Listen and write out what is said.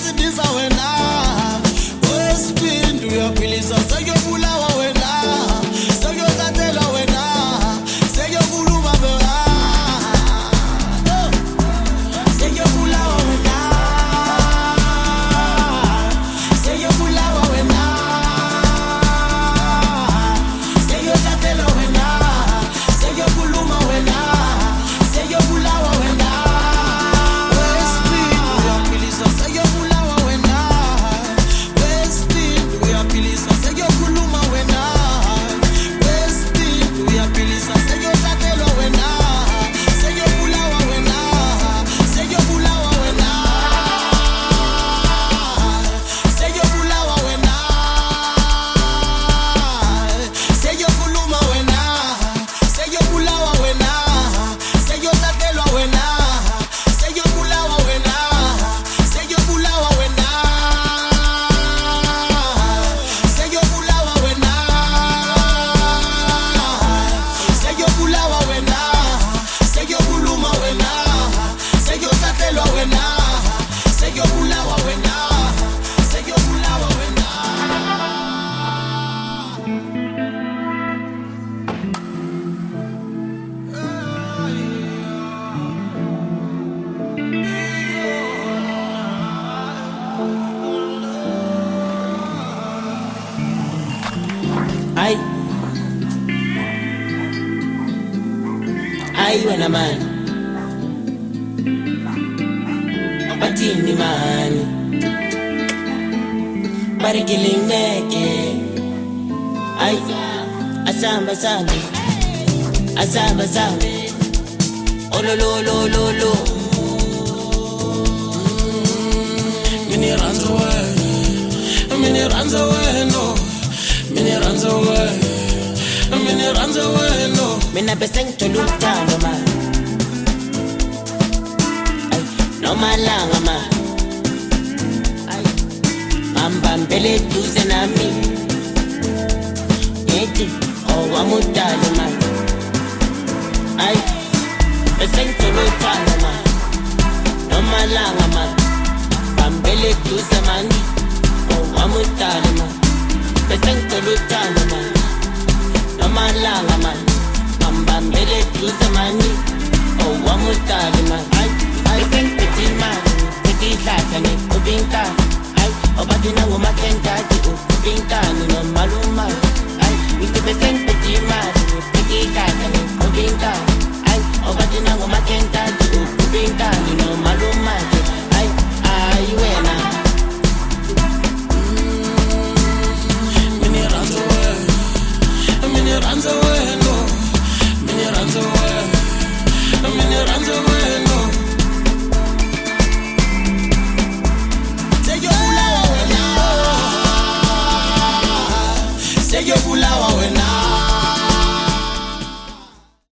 uyasidiza wena wesiphinda uyaphilisa sekuyobulawa wena sekuyokatela wena sekuyokhuluma wena sekuyobulawa wena sekuyobulawa wena sekuyokatela wena sekuyokhuluma wena sekuyobulawa wena wesiphinda uyaphilisa sekuyobulawa wena wesiphinda uyaphilisa sekuyokhuluma wena wesiphinda uyaphilisa sekuyokatelwa wena sekuyobulawa wena sekuyobulawa wena sekuyobulawa wena sekuyokhuluma wena sekuyobulawa wena sekuyokatelwa wena sekuyobulawa wena sekuyobulawa wena sekuyobulawa wena sekuyobulawa wena sekuyokhuluma wena sekuyokatelwa wena sekuyobulawa wena sekuyobulawa wena Ay, ay wena man, batini man, barikiling meke. Ay, asamba sambi, asamba sambi, oh lo lo lo lo lo. Mini runs away, mini runs away, no. Mini runs away, mini runs away, no. Mina beseng tolutano ma, ay, no malanga ma, ay, ambambele duze na mi, yeti, oh wamutalo ma, ay, beseng tolutano ma, no malanga ma, ambambele duze mani, oh wamutalo ma, beseng tolutano ma, no malanga ma. Ambambele duze mani, oh wamutali man. I think petit man, petit lata ni kubinka. Ay, obati na ngumakenta di kubinka ni no maluma. Ay, iti beseng petit man, petit lata ni kubinka. Ay, obati na ngumakenta di kubinka ni no maluma.